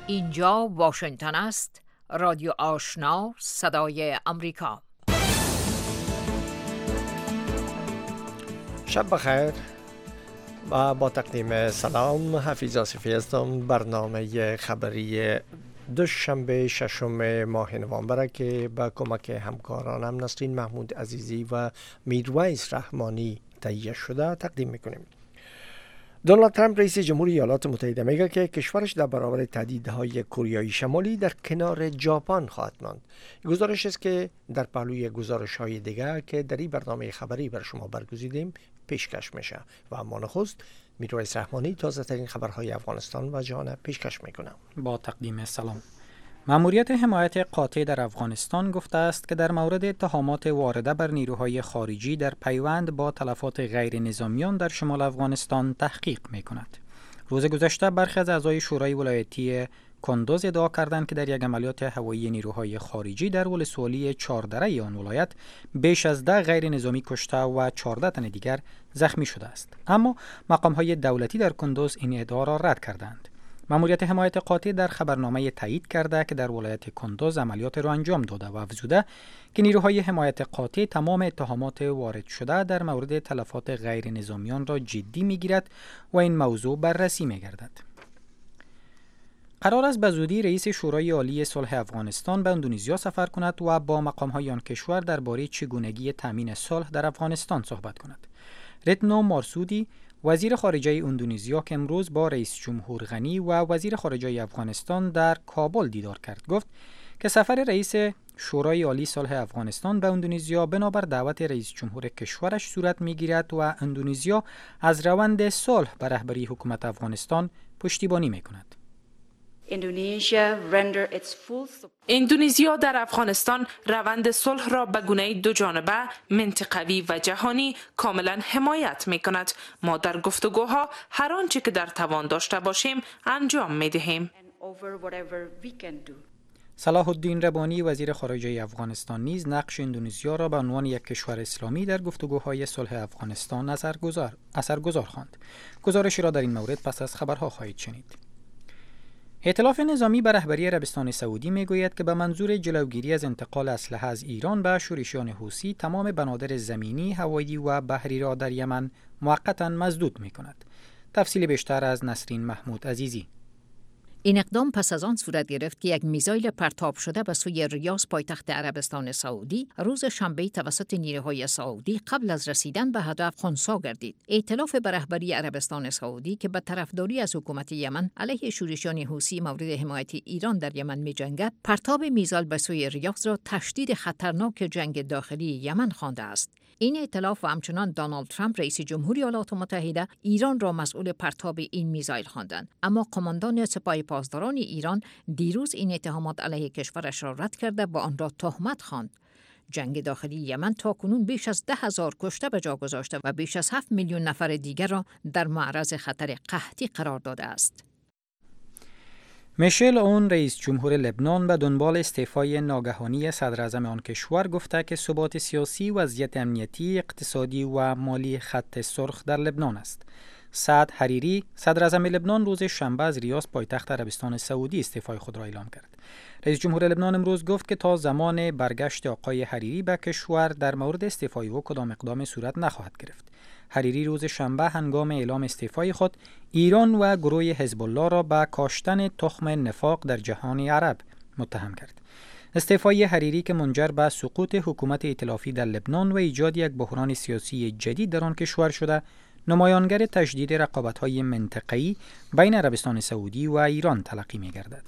اینجا واشنگتن است. رادیو آشنا، صدای امریکا. شب بخیر. با تقدیم سلام، حفیظ آصفی هستم. برنامه خبری دوشنبه ششم ماه نوامبر که با کمک همکارانم نسرین محمود عزیزی و میرویس رحمانی تهیه شده تقدیم میکنیم. دونالد ترامپ رئیس جمهوری ایالات متحده میگه که کشورش در برابر تهدیدهای کره شمالی در کنار ژاپن خواهد ماند. گزارش است که در پهلوی گزارش‌های دیگر که در این برنامه خبری بر شما برگزیدیم پیشکش میشه و اما نخست میرویس رحمانی تازه ترین خبرهای افغانستان و جهان پیشکش میکنه. با تقدیم سلام. مأموریت حمایت قاطع در افغانستان گفته است که در مورد اتهامات وارده بر نیروهای خارجی در پیوند با تلفات غیر نظامیان در شمال افغانستان تحقیق میکند. روز گذشته برخی از اعضای شورای ولایتی کندوز ادعا کردند که در یک عملیات هوایی نیروهای خارجی در ولسوالی چهاردره آن ولایت بیش از 10 غیر نظامی کشته و 14 تن دیگر زخمی شده است. اما مقام‌های دولتی در کندوز این ادعا را رد کردند. مأموریت حمایت قاطع در خبرنامه تایید کرده که در ولایت کندوز عملیات را انجام داده و افزوده که نیروهای حمایت قاطع تمام اتهامات وارد شده در مورد تلفات غیر نظامیان را جدی میگیرد و این موضوع بررسی میگردد. قرار است به زودی رئیس شورای عالی صلح افغانستان به اندونزیا سفر کند و با مقام‌های آن کشور درباره چگونگی تامین صلح در افغانستان صحبت کند. رتنو مارسودی وزیر خارجه اندونزیا که امروز با رئیس جمهور غنی و وزیر خارجه افغانستان در کابل دیدار کرد گفت که سفر رئیس شورای عالی صلح افغانستان به اندونزیا بنابر دعوت رئیس جمهور کشورش صورت می‌گیرد و اندونزیا از روند صلح به رهبری حکومت افغانستان پشتیبانی می‌کند. اندونزیا در افغانستان روند صلح را به گونه دو جانبه، منطقوی و جهانی کاملا حمایت می کند. ما در گفتگوها هر آنچه که در توان داشته باشیم انجام می دهیم. صلاح الدین ربانی وزیر خارجه افغانستان نیز نقش اندونزیا را به عنوان یک کشور اسلامی در گفتگوهای صلح افغانستان اثرگذار خواند. گزارشی را در این مورد پس از خبرها خواهید شنید. ائتلاف نظامی به رهبری عربستان سعودی میگوید که به منظور جلوگیری از انتقال اسلحه از ایران به شورشیان حوثی تمام بنادر زمینی، هوایی و بحری را در یمن موقتا مسدود میکند. تفصیل بیشتر از نسرین محمود عزیزی. این اقدام پس از آن صورت گرفت که یک میزایل پرتاب شده به سوی ریاض پایتخت عربستان سعودی روز شنبه توسط نیروهای سعودی قبل از رسیدن به هدف خنثی گردید. ائتلاف به رهبری عربستان سعودی که به طرفداری از حکومت یمن علیه شورشیان حوثی مورد حمایت ایران در یمن می‌جنگد، پرتاب میزایل به سوی ریاض را تشدید خطرناک جنگ داخلی یمن خوانده است. این ائتلاف و همچنان دونالد ترامپ رئیس جمهوری ایالات متحده ایران را مسئول پرتاب این میزایل خواندند، اما قماندان سپاه پاسداران ایران دیروز این اتهامات علیه کشورش را رد کرده و آن را تهمت خواند. جنگ داخلی یمن تاکنون بیش از 10,000 کشته به جا گذاشته و بیش از 7 میلیون نفر دیگر را در معرض خطر قحطی قرار داده است. میشل اون رئیس جمهور لبنان به دنبال استعفای ناگهانی صدر اعظم آن کشور گفته که ثبات سیاسی، وضعیت امنیتی، اقتصادی و مالی خط سرخ در لبنان است. سعد حریری صدر اعظم لبنان روز شنبه از ریاض پایتخت عربستان سعودی استعفای خود را اعلام کرد. رئیس جمهور لبنان امروز گفت که تا زمان برگشت آقای حریری به کشور در مورد استعفای او کدام اقدام صورت نخواهد گرفت. حریری روز شنبه هنگام اعلام استعفای خود ایران و گروه حزب الله را به کاشتن تخم نفاق در جهان عرب متهم کرد. استعفای حریری که منجر به سقوط حکومت ائتلافی در لبنان و ایجاد یک بحران سیاسی جدید در آن کشور شده، نمایانگر تشدید رقابت‌های منطقه‌ای بین عربستان سعودی و ایران تلقی می‌گردد.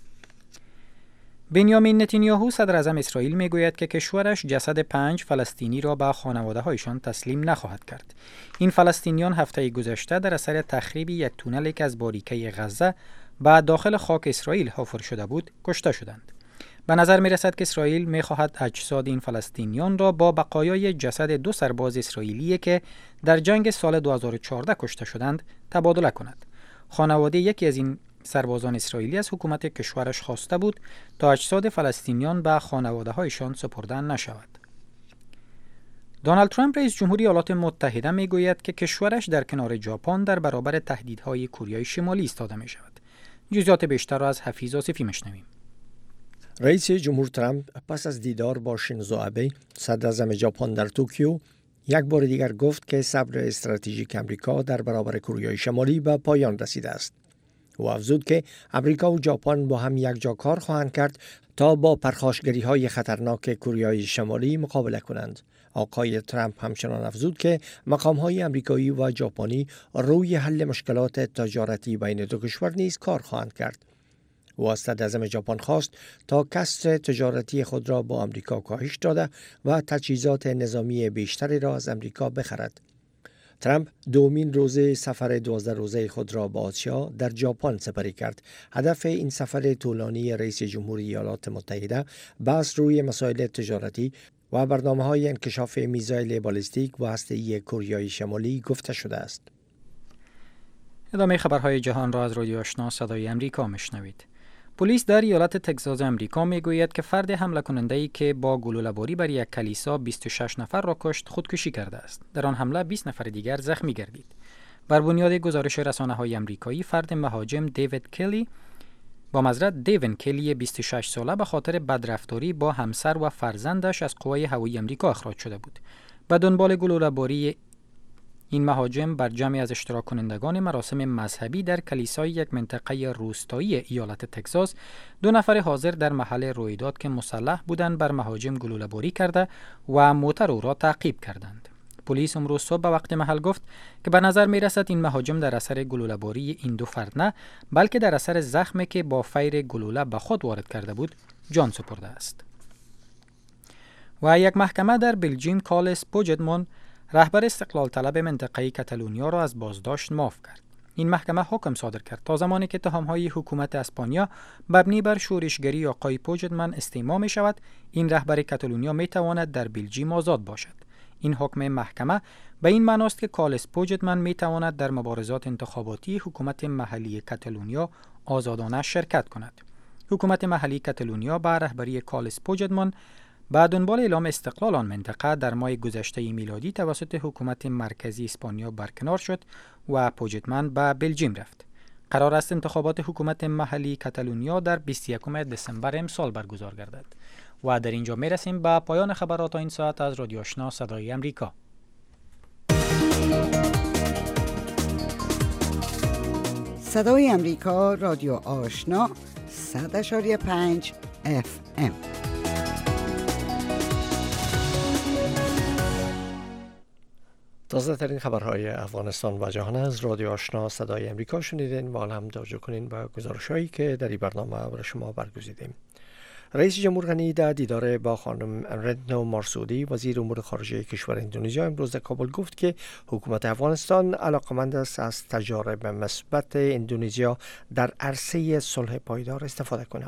بنیامین نتانیاهو صدر اعظم اسرائیل میگوید که کشورش جسد 5 فلسطینی را به خانواده‌هایشان تسلیم نخواهد کرد. این فلسطینیان هفته گذشته در اثر تخریب یک تونل که از باریکه غزه به داخل خاک اسرائیل حفر شده بود کشته شدند. به نظر می‌رسد که اسرائیل می‌خواهد اجساد این فلسطینیان را با بقایای جسد 2 سرباز اسرائیلی که در جنگ سال 2014 کشته شدند تبادله کند. خانواده یکی از این سربازان اسرائیلی از حکومت کشورش خواسته بود تا اجساد فلسطینیان به خانواده‌هایشان سپرده نشود. دونالد ترامپ رئیس جمهوری ایالات متحده میگوید که کشورش در کنار ژاپن در برابر تهدیدهای کره شمالی ایستاده می شود. جزئیات بیشتر را از حفیظ آصفی میشنویم. رئیس جمهور ترامپ پس از دیدار با شینزو آبه صدراعظم ژاپن در توکیو یک بار دیگر گفت که صبر استراتژیک امریکا در برابر کره شمالی به پایان رسیده است. او افزود که امریکا و ژاپن با هم یک جا کار خواهند کرد تا با پرخاشگری‌های خطرناک کره شمالی مقابله کنند. آقای ترامپ همچنان افزود که مقام‌های امریکایی و ژاپنی روی حل مشکلات تجارتی بین دو کشور نیز کار خواهند کرد. او از صدراعظم ژاپن خواست تا کسر تجارتی خود را با امریکا کاهش داده و تجهیزات نظامی بیشتری را از امریکا بخرد. ترامپ دومین روز سفر 12 روزه خود را به آسیا در ژاپن سپری کرد. هدف این سفر طولانی رئیس جمهوری ایالات متحده بحث روی مسائل تجارتی و برنامه‌های انکشاف میزایل بالستیک و هسته‌ای کره شمالی گفته شده است. ادامه خبرهای جهان را از رادیو آشنا صدای امریکا میشنوید. پلیس در ایالت تگزاس امریکا میگوید که فرد حمله کننده‌ای که با گلوله‌باری بر یک کلیسا 26 نفر را کشت خودکشی کرده است. در آن حمله 20 نفر دیگر زخمی گردید. بر بنیاد گزارش رسانه‌های امریکایی، فرد مهاجم دیوین کلی 26 ساله به خاطر بدرفتاری با همسر و فرزندش از قوای هوایی امریکا اخراج شده بود. به دنبال گلوله‌باری این مهاجم بر جمعی از اشتراک کنندگان مراسم مذهبی در کلیسای یک منطقه روستایی ایالت تگزاس، 2 نفر حاضر در محل رویداد که مسلح بودند بر مهاجم گلوله‌باری کرده و موتر او را تعقیب کردند. پلیس امروز صبح به وقت محل گفت که به نظر می رسد این مهاجم در اثر گلوله‌باری این 2 فرد نه، بلکه در اثر زخمی که با فیر گلوله به خود وارد کرده بود جان سپرده است. و یک محکمه در بلژیم کارلس پوجدمون، رهبر استقلال طلب منطقه کاتالونیا را از بازداشت معاف کرد. این محکمه حکم صادر کرد تا زمانی که اتهام‌های حکومت اسپانیا مبنی بر شورشگری آقای پوجدمن استماع می شود، این رهبر کاتالونیا می تواند در بلژیم آزاد باشد. این حکم محکمه به این معنی است که کارلس پوجدمن می تواند در مبارزات انتخاباتی حکومت محلی کاتالونیا آزادانه شرکت کند. حکومت محلی کاتالونیا با رهبری کارلس پوجدمن بعد دنبال اعلام استقلال آن منطقه در ماه گذشته میلادی توسط حکومت مرکزی اسپانیا برکنار شد و پوجدمن به بلژیم رفت. قرار است انتخابات حکومت محلی کاتالونیا در 21 دسامبر امسال برگزار گردد. و در اینجا می رسیم به پایان خبرات این ساعت از رادیو آشنا صدای امریکا. صدای امریکا، رادیو آشنا 100.5 FM. تازه ترین خبرهای افغانستان و جهان از رادیو آشنا صدای امریکا شنیدین و هم توجه کنین به گزارش‌هایی که در این برنامه برای شما برگزیدیم. رئیس جمهور غنی در دیدار با خانم رتنو مارسودی وزیر امور خارجه کشور اندونزیا امروز در کابل گفت که حکومت افغانستان علاقمند است از تجارب مثبت اندونزیا در عرصه صلح پایدار استفاده کند.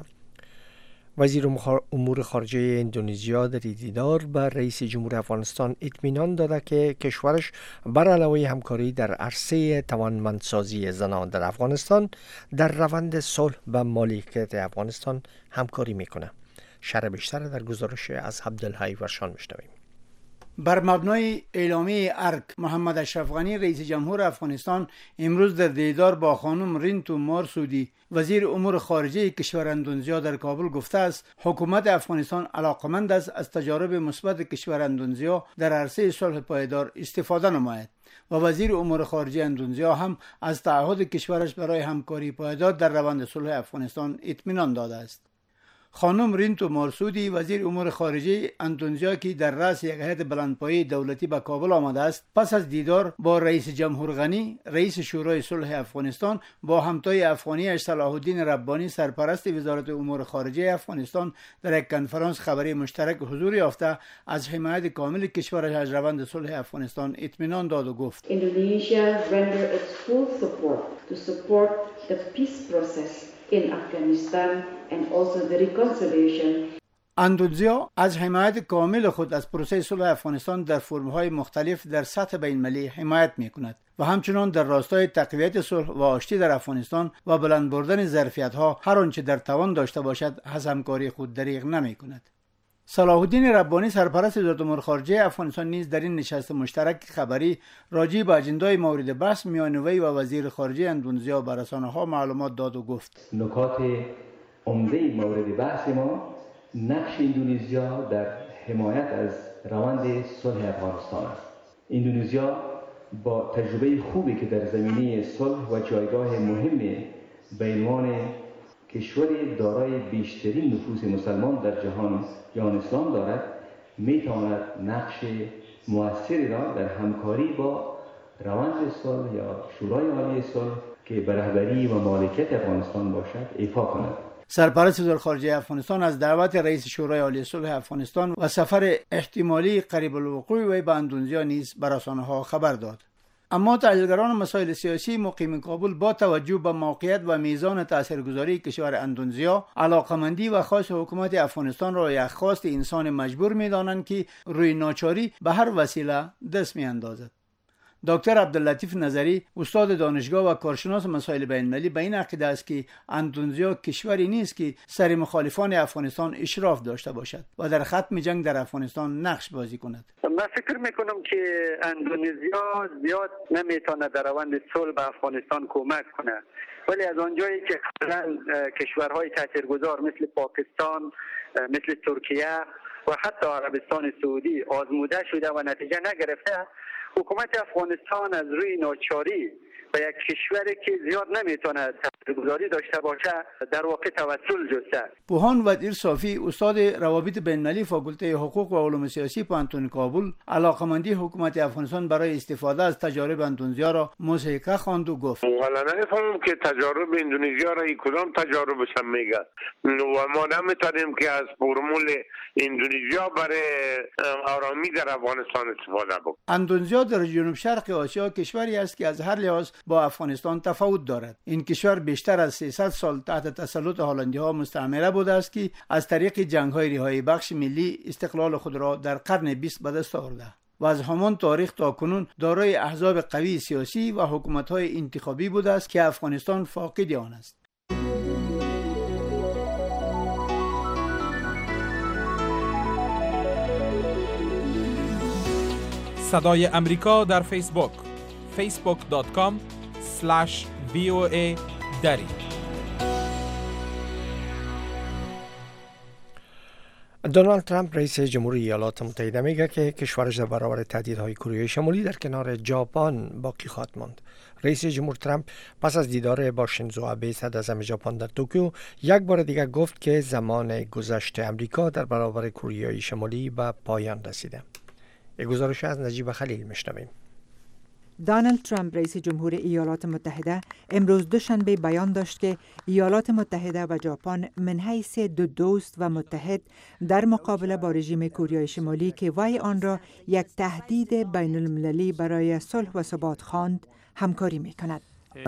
وزیر امور خارجه اندونزیا در دیدار با رئیس جمهور افغانستان اطمینان داده که کشورش بر علاوه همکاری در عرصه توانمندسازی زنان در افغانستان در روند صلح و مالکیت افغانستان همکاری میکنه. شرح بیشتر در گزارش از عبدالحی ورشان میشنویم. بر مبنای اعلامیه ارک، محمد اشرف غنی رئیس جمهور افغانستان امروز در دیدار با خانم رینتو مارسودی وزیر امور خارجه کشور اندونزیا در کابل گفته است حکومت افغانستان علاقمند است از تجارب مثبت کشور اندونزیا در عرصه صلح پایدار استفاده نماید و وزیر امور خارجه اندونزیا هم از تعهد کشورش برای همکاری پایدار در روند صلح افغانستان اطمینان داده است. خانم رینتو مارسودی وزیر امور خارجه اندونزیا که در رأس یک هیئت بلندپایه دولتی به کابل آمده است، پس از دیدار با رئیس جمهور غنی رئیس شورای صلح افغانستان با همتای افغانیش صلاح الدین ربانی سرپرست وزارت امور خارجه افغانستان در یک کنفرانس خبری مشترک حضور یافته از حمایت کامل کشورش از روند صلح افغانستان اطمینان داد و گفت Indonesia render its full support to support the peace process in Afghanistan and also the reconciliation. اندونزیا از حمایت کامل خود از پروسه صلح افغانستان در فرم‌های مختلف در سطح بین‌المللی حمایت می‌کند و همچنین در راستای تقویت صلح و آشتی در افغانستان و بلند بردن ظرفیت‌ها هر آنچه در توان داشته باشد از همکاری خود دریغ نمی‌کند. صلاح الدین ربانی سرپرست وزارت امور خارجه افغانستان نیز در این نشست مشترک خبری راجع به اجندای مورد بحث میان وی و وزیر خارجه اندونزیا به رسانه‌ها معلومات داد و گفت نکات عمده مورد بحث ما نقش اندونزیا در حمایت از روند صلح افغانستان است. اندونزیا با تجربه خوبی که در زمینه صلح و جایگاه مهم به عنوان کشوری دارای بیشترین نفوذ مسلمان در جهان اسلام دارد، میتواند نقش مؤثری را در همکاری با روند صلح یا شورای عالی صلح که به رهبری و مالکیت افغانستان باشد ایفا کند. سرپرست وزارت خارجه افغانستان از دعوت رئیس شورای عالی صلح افغانستان و سفر احتمالی قریب الوقوع وی به اندونزیا نیز به رسانه‌ها خبر داد. اما تحلیلگران مسائل سیاسی مقیم کابل با توجه به موقعیت و میزان تاثیرگذاری کشور اندونزیا، علاقمندی و خاص حکومت افغانستان را یک خواست انسان مجبور می‌دانند که روی ناچاری به هر وسیله دست می‌اندازد. دکتر عبداللطیف نظری، استاد دانشگاه و کارشناس مسائل بین‌المللی، به این عقیده است که اندونزیا کشوری نیست که سر مخالفان افغانستان اشراف داشته باشد و در ختم جنگ در افغانستان نقش بازی کند. من فکر میکنم که اندونزیا زیاد نمیتونه در روند صلح به افغانستان کمک کنه، ولی از آنجایی که قبلا کشورهای تاثیرگذار مثل پاکستان، مثل ترکیه و حتی عربستان سعودی آزموده شده و نتیجه نگرفته، حکومت افغانستان از روی ناچاری و یک کشوری که زیاد نمیتونه تاثیرگذاری داشته باشه در واقع توسل جسته. پوهان ودیر صافی، استاد روابط بین‌المللی فاکولته حقوق و علوم سیاسی پانتون کابل، علاقمندی حکومت افغانستان برای استفاده از تجارب اندونزیا را موثقه خواند و گفت: والا نمی‌فهمم که تجارب اندونزیا را کدام تجاربش هم میگه و ما نمیتونیم که از فرمول اندونزیا برای آرامی در افغانستان استفاده کنیم. اندونزیا در جنوب شرق آسیا کشوری است که از هر لحاظ با افغانستان تفاوت دارد. این کشور بیشتر از 300 سال تحت تسلط هلندی‌ها مستعمره بوده است که از طریق جنگ‌های رهایی بخش ملی استقلال خود را در قرن 20 به دست آورده و از همان تاریخ تا کنون دارای احزاب قوی سیاسی و حکومت‌های انتخابی بوده است که افغانستان فاقد آن است. صدای امریکا در فیسبوک facebook.com/VOA دری. دونالد ترامپ رئیس جمهوری ایالات متحده میگه که کشورش در برابر تهدیدهای کره شمالی در کنار ژاپن باقی خواهد ماند. رئیس جمهور ترامپ پس از دیدار با شینزو آبه صدراعظم ژاپن در توکیو یک بار دیگر گفت که زمان گذشته امریکا در برابر کره شمالی به پایان رسیده. یک گزارش از نجیب خلیل میشنویم. دونالد ترامپ رئیس جمهور ایالات متحده امروز دوشنبه بیان داشت که ایالات متحده و ژاپن من حیث دو دوست و متحد در مقابله با رژیم کره شمالی که وی آن را یک تهدید بین المللی برای صلح و ثبات خواند همکاری می کند.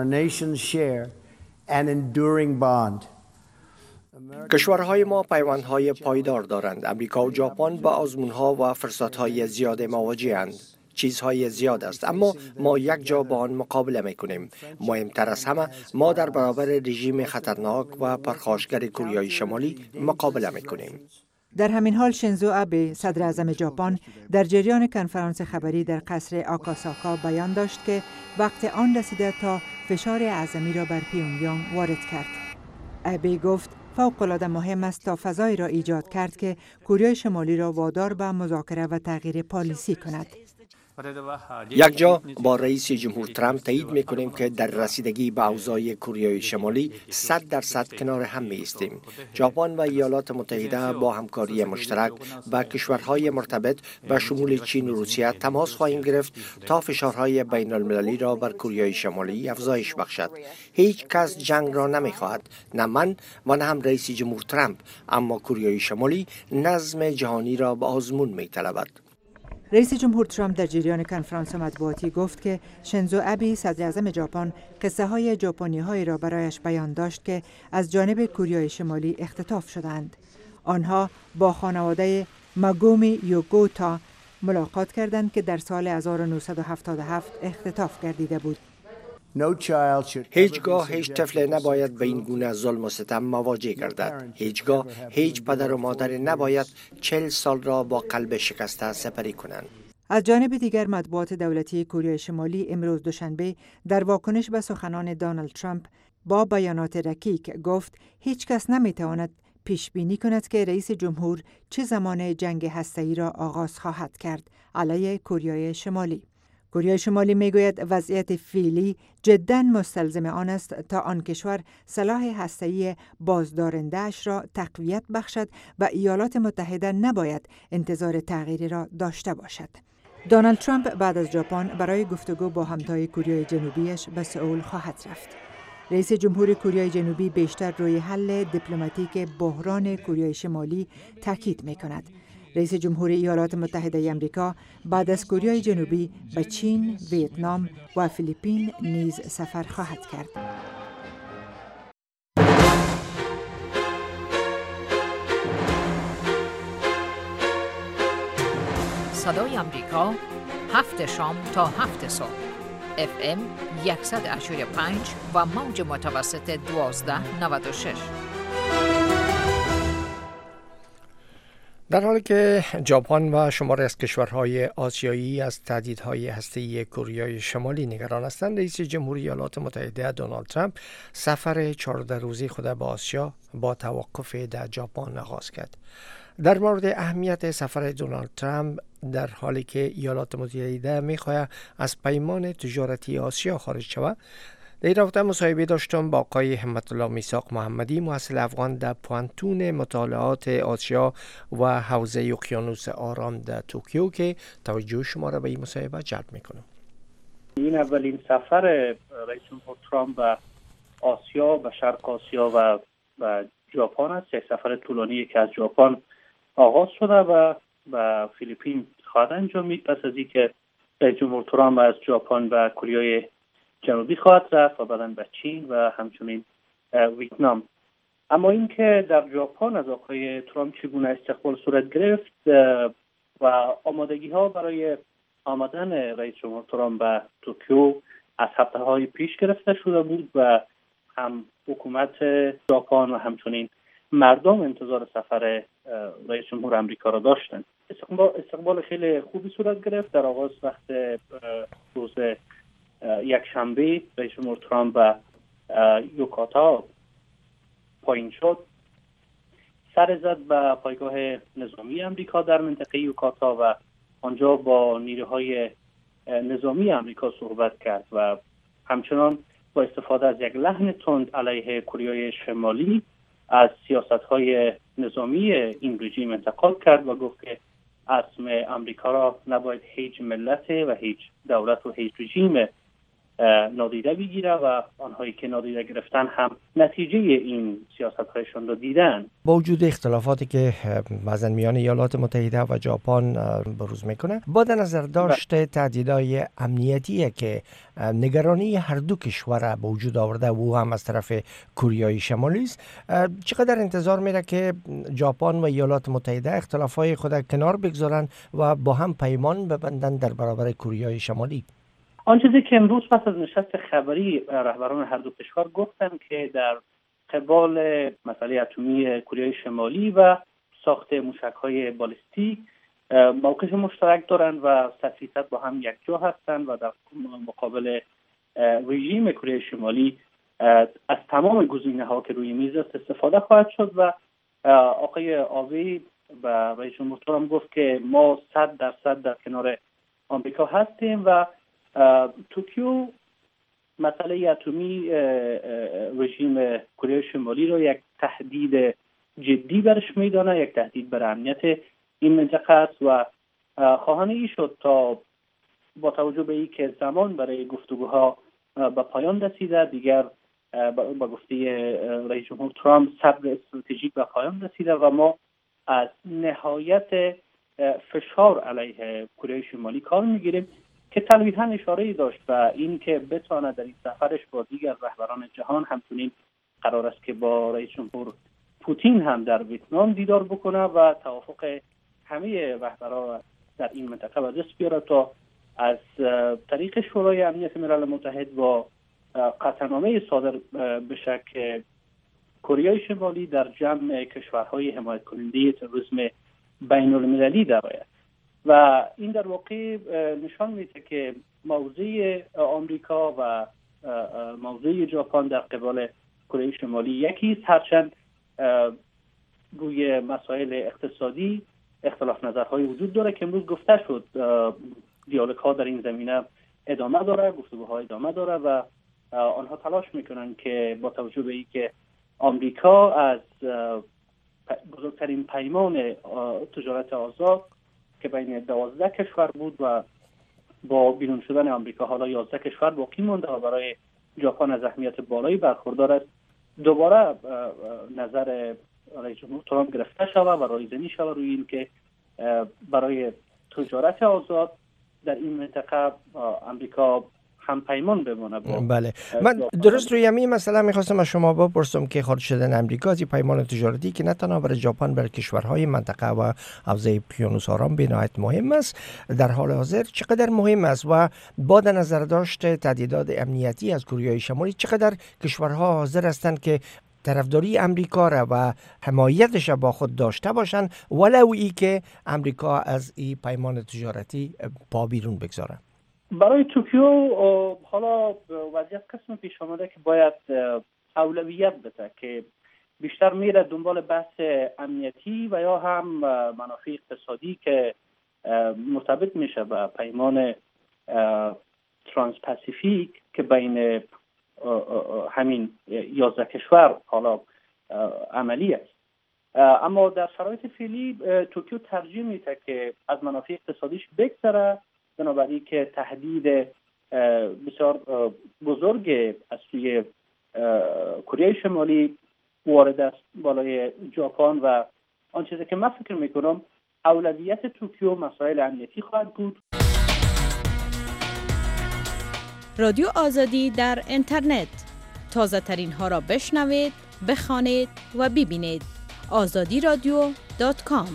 کشورهای ما پیوندهای پایدار دارند. امریکا و ژاپن با آزمونها و فرصتهای زیاد مواجه‌اند. چیزهای زیاد است، اما ما یک جا با آن مقابله میکنیم. مهمتر از همه ما در برابر رژیم خطرناک و پرخاشگر کره شمالی مقابله میکنیم. در همین حال شینزو آبه صدراعظم ژاپن در جریان کنفرانس خبری در قصر آکاساکا بیان داشت که وقت آن رسیده تا فشار اعظمی را بر پیونگیانگ وارد کرد. آبه گفت فوق‌العاده مهم است تا فضایی را ایجاد کرد که کره شمالی را وادار به مذاکره و تغییر پالیسی کند. یک جا با رئیس جمهور ترامپ تایید میکنیم که در رسیدگی به اوضاع کره شمالی 100% کنار هم میایستیم. ژاپن و ایالات متحده با همکاری مشترک با کشورهای مرتبط به شمول چین و روسیه تماس خواهیم گرفت تا فشارهای بین المللی را بر کره شمالی افزایش بخشد. هیچ کس جنگ را نمیخواهد، نه من و نه هم رئیس جمهور ترامپ، اما کره شمالی نظم جهانی را به آزمون میطلبد. رئیس جمهور ترامپ در جریان کنفرانس مطبوعاتی گفت که شینزو آبه صدراعظم ژاپن قصه های ژاپنی هایی را برایش بیان داشت که از جانب کره شمالی اختطاف شدند. آنها با خانواده ماگومی یوگوتا ملاقات کردند که در سال 1977 اختطاف گردیده بود. هیچگاه هیچ طفل نباید به این گونه ظلم و ستم مواجه گردد. هیچگاه هیچ پدر و مادر نباید 40 سال را با قلب شکسته سپری کنند. از جانب دیگر مطبوعات دولتی کره شمالی امروز دوشنبه در واکنش به سخنان دونالد ترامپ با بیانات رکیک گفت هیچ کس نمیتواند پیش بینی کند که رئیس جمهور چه زمان جنگ هسته‌ای را آغاز خواهد کرد علیه کره شمالی. کره شمالی میگوید وضعیت فعلی جداً مستلزم آن است تا آن کشور سلاح هسته‌ای بازدارنده‌اش را تقویت بخشد و ایالات متحده نباید انتظار تغییری را داشته باشد. دونالد ترامپ بعد از ژاپن برای گفتگو با همتای کره جنوبیش به سئول خواهد رفت. رئیس جمهور کره جنوبی بیشتر روی حل دیپلماتیک بحران کره شمالی تاکید می‌کند. رئیس جمهور ایالات متحده آمریکا بعد از کره جنوبی به چین، ویتنام و فیلیپین نیز سفر خواهد کرد. صدای آمریکا 7 شام تا 7 صبح FM 100.5 و موج متوسط 1296. در حالی که ژاپن و شماری از کشورهای آسیایی از تهدیدهای هسته‌ای کره شمالی نگران هستند، رئیس جمهوری ایالات متحده دونالد ترامپ سفر 14 روزه خود به آسیا با توقف در ژاپن آغاز کرد. در مورد اهمیت سفر دونالد ترامپ در حالی که ایالات متحده می‌خواهد از پیمان تجارتی آسیا خارج شود، در رابطه مصاحبه داشتم با آقای همت الله میثاق محمدی، محصل افغان در پوانتون مطالعات آسیا و حوزه اقیانوس آرام در توکیو که توجه شما را به این مصاحبه جلب میکنم. این اولین سفر رئیس جمهور ترامپ به آسیا، به شرق آسیا و ژاپن است. یک سفر طولانی که از ژاپن آغاز شده و به فیلیپین خواهد انجامید. پس از اینکه رئیس جمهور ترامپ از ژاپن به کره جنوبی خواهد رفت و بعداً به چین و همچنین ویتنام. اما اینکه در ژاپن از آقای ترامپ چگونه استقبال صورت گرفت و آمادگی ها برای آمدن رئیس جمهور ترامپ به توکیو از هفته‌های پیش گرفته شده بود و هم حکومت ژاپن و همچنین مردم انتظار سفر رئیس جمهور آمریکا را داشتند. استقبال خیلی خوبی صورت گرفت. در آغاز وقت روز یک شنبه رئیس جمهور ترامپ به یوکاتا پایین شد، سر زد به پایگاه نظامی آمریکا در منطقه یوکاتا و آنجا با نیروهای نظامی آمریکا صحبت کرد و همچنان با استفاده از یک لحن تند علیه کره شمالی از سیاست‌های نظامی این رژیم انتقاد کرد و گفت که اسم آمریکا را نباید هیچ ملت و هیچ دولت و هیچ رژیم نادیده بگیره و آنهایی که نادیده گرفتن هم نتیجه این سیاست‌هایشان را دیدن. با وجود اختلافاتی که بعضن میان ایالات متحده و ژاپن بروز میکنه، با در نظر داشت تهدیدهای امنیتی که نگرانی هر دو کشور به وجود آورده و هم از طرف کره شمالی است، چقدر انتظار میره که ژاپن و ایالات متحده اختلافهای خود کنار بگذارن و با هم پیمان ببندن در برابر کره شمالی؟ آن چیزی که امروز پس از نشست خبری رهبران هر دو کشور گفتن که در قبال مسئله اتمی کره شمالی و ساخت موشک‌های بالستیک موقف مشترک دارند و 100% با هم یک جا هستند و در مقابل رژیم کره شمالی از تمام گزینه‌ها که روی میز است استفاده خواهد شد و آقای آوی و رئیس جمهور ترامپ گفت که ما 100% در کنار آمریکا هستیم و توکیو مسئله اتمی رژیم کره شمالی رو یک تهدید جدی برش میدانه، یک تهدید بر امنیت این منطقه است و خواهان ای شد تا با توجه به اینکه زمان برای گفتگوها به پایان رسیده، دیگر با گفته رئیس جمهور ترامپ صبر استراتژیک به پایان رسیده و ما از نهایت فشار علیه کره شمالی کار میگیریم که تلویحاً اشاره داشت و این که بتواند در این سفرش با دیگر رهبران جهان همچنین قرار است که با رئیس جمهور پوتین هم در ویتنام دیدار بکنه و توافق همه رهبران در این منطقه به دست بیاره تا از طریق شورای امنیت ملل متحد با قطعنامه صادر بشه که کره شمالی در جمع کشورهای حمایت کننده تروریسم بین المللی درآید و این در واقع نشان میده که موضع آمریکا و موضع ژاپن در قبال کره شمالی یکی است، هرچند روی مسائل اقتصادی اختلاف نظرهای وجود داره که امروز گفته شد دیالوگ ها در این زمینه ادامه داره، گفتگوها ادامه داره و آنها تلاش میکنن که با توجه به اینکه آمریکا از بزرگترین پیمان تجارت آزاد که بین 12 کشور بود و با بیرون شدن آمریکا حالا 11 کشور باقی مونده و برای ژاپن از اهمیت بالایی برخوردار است، دوباره نظر رئیس جمهور ترامپ گرفته شود و رایزنی شود روی این که برای تجارت آزاد در این منطقه آمریکا هم پیمان بمونه. بله، من درست روی همین مسئله میخواستم از شما بپرسم که خارج شدن امریکا از این پیمان تجارتی که نه تنها برای ژاپن برای کشورهای منطقه و حوزه اقیانوس آرام به نهایت مهم است، در حال حاضر چقدر مهم است و با در نظر داشت تهدیدات امنیتی از کره شمالی چقدر کشورها حاضر هستند که طرفداری امریکا را و حمایتش با خود داشته باشند ولو ای که امریکا از این پیمان تجارتی پا بیرون بگذاره؟ برای توکیو حالا وضعیت قسم پیش آمده که باید اولویت بده که بیشتر میره دنبال بحث امنیتی و یا هم منافع اقتصادی که مرتبط میشه با پیمان ترانس پاسیفیک که بین همین 11 کشور حالا عملی است. اما در شرایط فعلی توکیو ترجیح میده که از منافع اقتصادیش بگذره، بنابراین که تهدید بسیار بزرگ از سوی کره شمالی وارد است بالای ژاپن و آن چیزی که من فکر میکنم اولویت توکیو مسائل امنیتی خواهد بود. رادیو آزادی در اینترنت، تازه ترین ها را بشنوید، بخوانید و ببینید. azadiradio.com.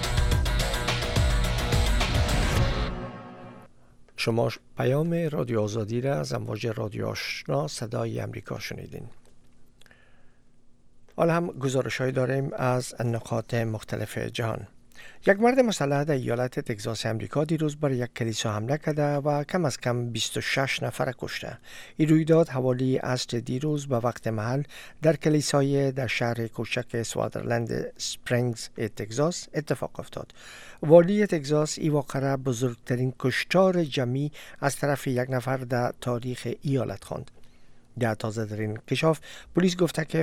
شما پیام رادیو آزادی را از امواج رادیو آشنا صدای امریکا شنیدین. حالا هم گزارش‌هایی داریم از نقاط مختلف جهان. یک مرد مسلح در ایالت تگزاس امریکا دیروز بر یک کلیسا حمله کرده و کم از کم 26 نفر کشته. این رویداد حوالی عصر دیروز به وقت محل در کلیسای در شهر کوچک سوادرلند سپرینگز تگزاس اتفاق افتاد. والی تگزاس این واقعه را بزرگترین کشتار جمعی از طرف یک نفر در تاریخ ایالت خواند. در تازه ترین انکشاف پلیس گفته که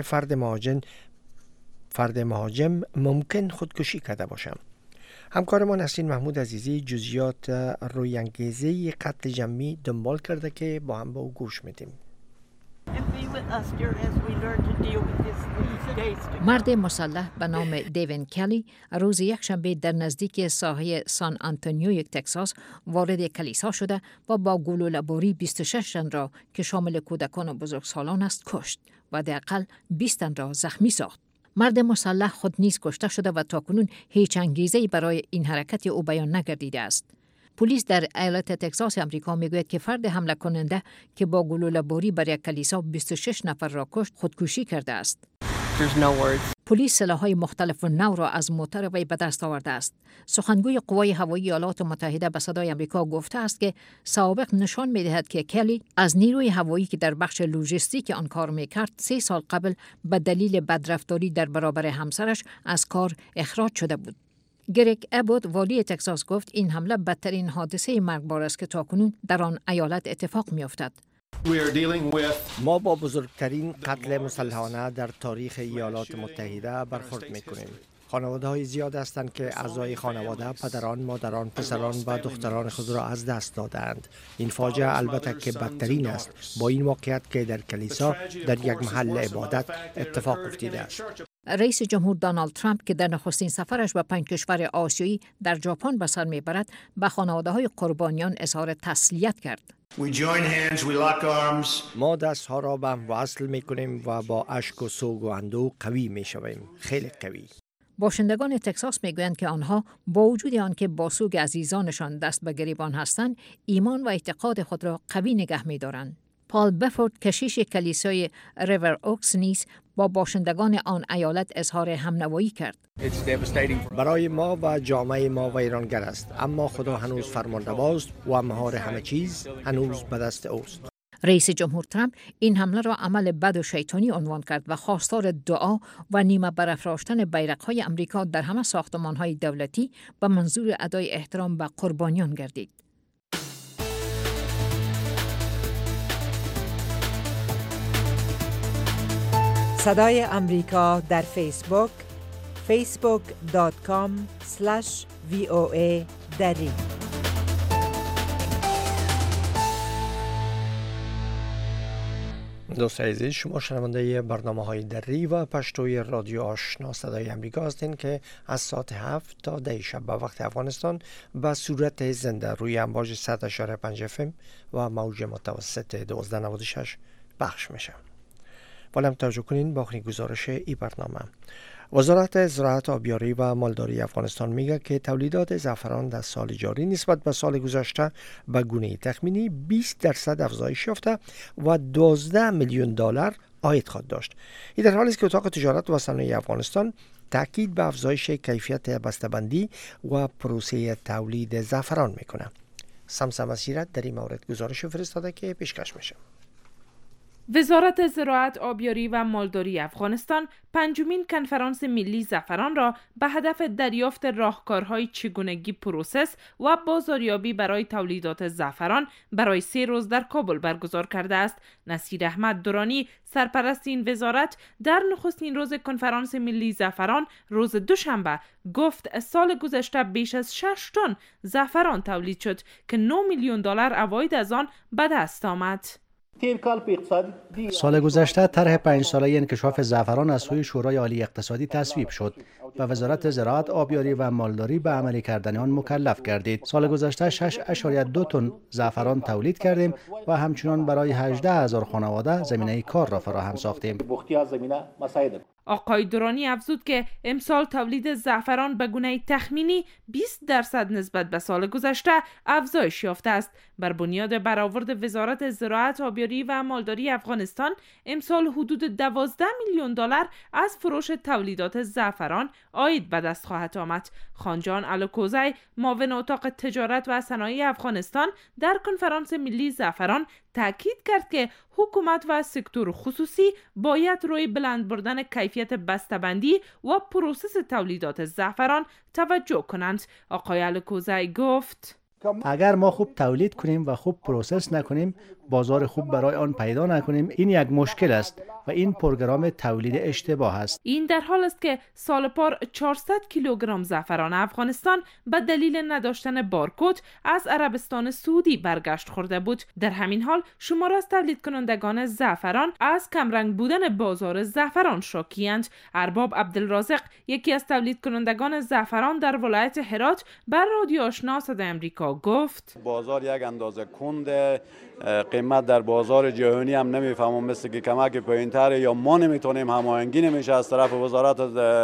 فرد مهاجم ممکن خودکشی کرده باشد. همکارمان نسرین محمود عزیزی جزئیات روی انگیزه قتل جمعی دنبال کرده که با هم به او گوش میدیم. مرد مسلح به نام دیوین کلی روز یکشنبه در نزدیک ساحل سان آنتونیو تگزاس وارد کلیسا شده و با گلوله‌باری 26 تن را که شامل کودکان و بزرگسالان است کشت و حداقل 20 تن را زخمی ساخت. مرد مسلح خود نیز کشته شده و تاکنون هیچ انگیزه‌ای برای این حرکت او بیان نگردیده است. پلیس در ایالت تگزاس آمریکا میگوید که فرد حمله کننده که با گلوله‌باری بر یک کلیسا 26 نفر را کشت خودکشی کرده است. پلیس سلاح‌های مختلف و نو را از موتر وی به دست آورده است. سخنگوی قوای هوایی ایالات متحده به صدای آمریکا گفته است که سوابق نشان می‌دهد که کلی از نیروی هوایی که در بخش لوجستیک آن کار می‌کرد 3 سال قبل به دلیل بدرفتاری در برابر همسرش از کار اخراج شده بود. گرگ ابوت والی تگزاس گفت این حمله بدترین حادثه مرگبار است که تاکنون در آن ایالت اتفاق می‌افتد. ما با بزرگترین قتل مسلحانه در تاریخ ایالات متحده برخورد می‌کنیم. خانواده‌های زیاد هستند که اعضای خانواده، پدران، مادران، پسران و دختران خود را از دست دادند. این فاجعه البته که بدترین است با این واقعیت که در کلیسا در یک محل عبادت اتفاق افتیده است. رئیس جمهور دونالد ترامپ که در نخستین سفرش به 5 کشور آسیایی در ژاپن به سر میبرد به خانواده‌های قربانیان اظهار تسلیت کرد. ما دستها را به هم وصل می‌کنیم و با اشک و سوگ و اندوه قوی می‌شویم، خیلی قوی. باشندگان تگزاس میگویند که آنها با وجود آنکه با سوگ عزیزانشان دست به گریبان هستند، ایمان و اعتقاد خود را قوی نگه می‌دارند. پال بفورد کشیش کلیسای ریور اوکس نیز با باشندگان آن ایالت اظهار همنوایی کرد. برای ما و جامعه ما ویرانگر است، اما خدا هنوز فرمانرواست و مهار همه چیز هنوز به دست اوست. رئیس جمهور ترامپ این حمله را عمل بد و شیطانی عنوان کرد و خواستار دعا و نیمه برافراشتن بیرق‌های امریکا در همه ساختمان‌های دولتی به منظور ادای احترام به قربانیان گردید. صدای امریکا در فیسبوک facebook.com/VOA دری. دوستان عزیز، شما شنونده برنامه‌های دری و پشتوی رادیو آشنا صدای امریکا هستین که از ساعت 7 تا 10 شب به وقت افغانستان به صورت زنده روی امواج 100.5 FM و موج متوسط 1296 پخش میشه. حالا توجه کنین با آخرین گزارش این برنامه. وزارت زراعت، آبیاری و مالداری افغانستان میگه که تولیدات زعفران در سال جاری نسبت به سال گذشته به گونه تخمینی 20% افزایش یافته و $12 میلیون عاید خواهد داشت. این در حالی است که اتاق تجارت و صنایع افغانستان تاکید به افزایش کیفیت بسته‌بندی و پروسه تولید زعفران میکنه. سمسم اسیرت در این مورد گزارش فرستاده که پیشکش میشه. وزارت زراعت، آبیاری و مالداری افغانستان پنجمین کنفرانس ملی زعفران را به هدف دریافت راهکارهای چگونگی پروسس و بازاریابی برای تولیدات زعفران برای 3 روز در کابل برگزار کرده است. نصیر احمد درانی، سرپرست این وزارت، در نخستین روز کنفرانس ملی زعفران روز دوشنبه گفت سال گذشته بیش از 6 تن زعفران تولید شد که $9 میلیون عواید از آن به دست آمد. سال گذشته طرح 5 ساله انکشاف زعفران از سوی شورای عالی اقتصادی تصویب شد و وزارت زراعت، آبیاری و مالداری به عملی کردن آن مکلف گردید. سال گذشته 6.2 تن زعفران تولید کردیم و همچنان برای 18,000 خانواده زمینه کار را فراهم ساختیم. آقای درانی افزود که امسال تولید زعفران به گونه تخمینی 20% نسبت به سال گذشته افزایش یافته است. بر بنیاد برآورد وزارت زراعت، آبیاری و مالداری افغانستان، امسال حدود $12 میلیون از فروش تولیدات زعفران عاید به دست خواهد آمد. خانجان الوکوزی، معاون اتاق تجارت و صنایع افغانستان، در کنفرانس ملی زعفران تاکید کرد که حکومت و سکتور خصوصی باید روی بلند بردن کیفیت بسته‌بندی و پروسس تولیدات زعفران توجه کنند. آقای الوکوزی گفت: اگر ما خوب تولید کنیم و خوب پروسس نکنیم، بازار خوب برای آن پیدا نکنیم، این یک مشکل است و این پروگرام تولید اشتباه است. این در حال است که سال پار 400 کیلوگرم زعفران افغانستان به دلیل نداشتن بارکد از عربستان سعودی برگشت خورده بود. در همین حال شمار از تولید کنندگان زعفران از کمرنگ بودن بازار زعفران شاکی‌اند. ارباب عبدالرازق، یکی از تولید کنندگان زعفران در ولایت هرات، بر رادیو آشنا صدای امریکا گفت: بازار یک اندازه کنده، قیمت در بازار جهانی هم نمیفهمم، مثل که کمک پایین‌تر یا ما نمیتونیم، هماهنگی نمیشه از طرف وزارت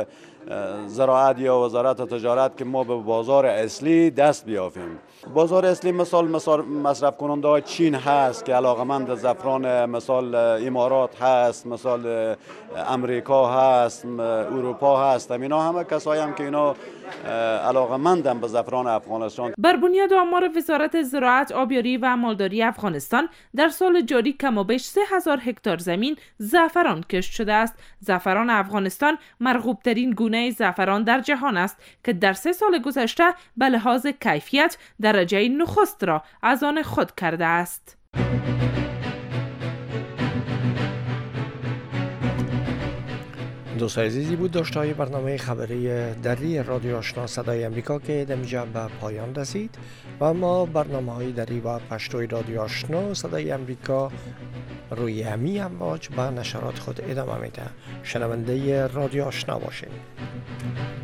زراعت یا وزارت تجارت که ما به بازار اصلی دست بیافیم. بازار اصلی مثال مصرف کننده های چین هست که علاقمند زعفران، مثال امارات هست، مثال امریکا هست، اروپا هست. اینا همه کسایی هم که اینا علاقمندن به زعفران افغانستان. بر بنیاد آمار وزارت زراعت، آبیاری و مالداری افغانستان، در سال جاری کم و بیش 3,000 هکتار زمین زعفران کشت شده است. زعفران افغانستان مرغوب ترین گونه زعفران در جهان است که در 3 سال گذشته به لحاظ کیفیت درجه نخست را از آن خود کرده است. دوستان عزیزی بود داشتهای برنامه خبری دری رادیو آشنا صدای امریکا که در اینجا به پایان رسید و ما برنامه‌های دری و پشتوی رادیو آشنا صدای امریکا روی همین امواج به نشرات خود ادامه میده. شنونده رادیو آشنا باشید.